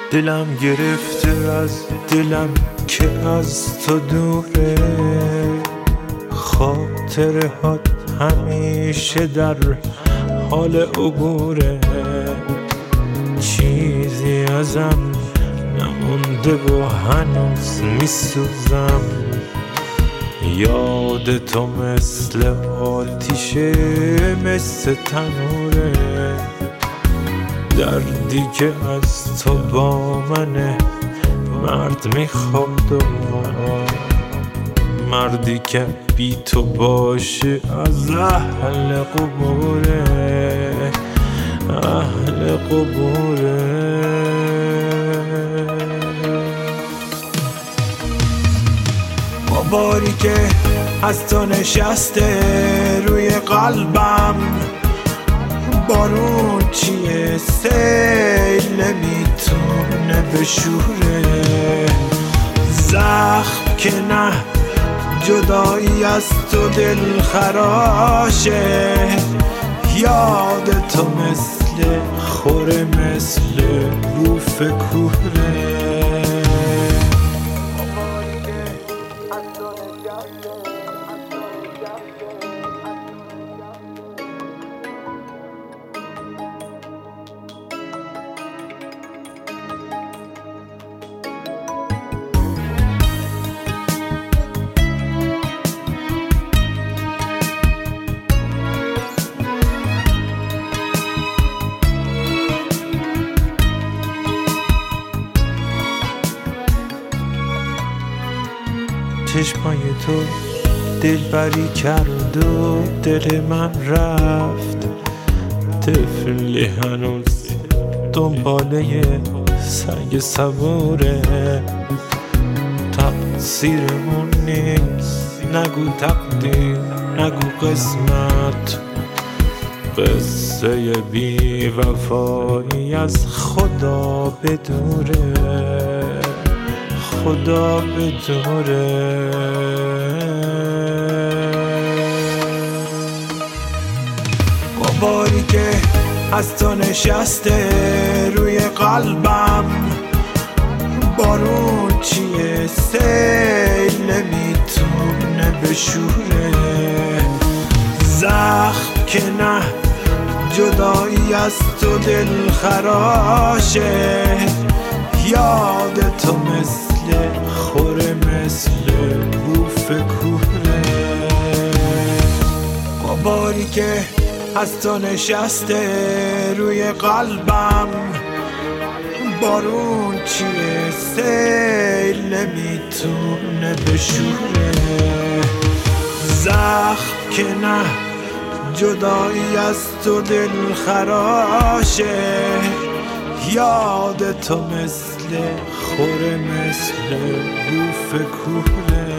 دلم گرفته از دلم که از تو دوره، خاطره هات همیشه در حال عبوره، چیزی ازم نمونده و هنوز میسوزم، یاد تو مثل آتیشه مثل تنوره، دردی که از تو با منه مرد میخواد و مردی که بی تو باشه از اهل قبوره، اهل قبوره. باری که از تو نشسته روی قلبم، بارون چیه سیل نمیتونه بشوره، زخم که نه جدایی از تو دل خراشه، یاد تو مثل خوره مثل بوف کوره. چشمای تو دلبری کرد و دل من رفت، طفلی هنوز دنباله سگ صبوره، تقصیرمون نیست نگو تقدیر نگو قسمت، قصه بی وفایی از خدا بدوره، خدا بدوره. باری که از تو نشسته روی قلبم، بارون چیه سیل نمیتونه بشوره، زخم که نه جدایی از تو دل خراشه، یاد تو مثل خوره مثل بوف کوره. باری که از تو نشسته روی قلبم، بارون چیه سیل نمیتونه بشوره، زخم که نه جدایی از تو دل خراشه، یاد تو مثل خوره مثل بوف کوره.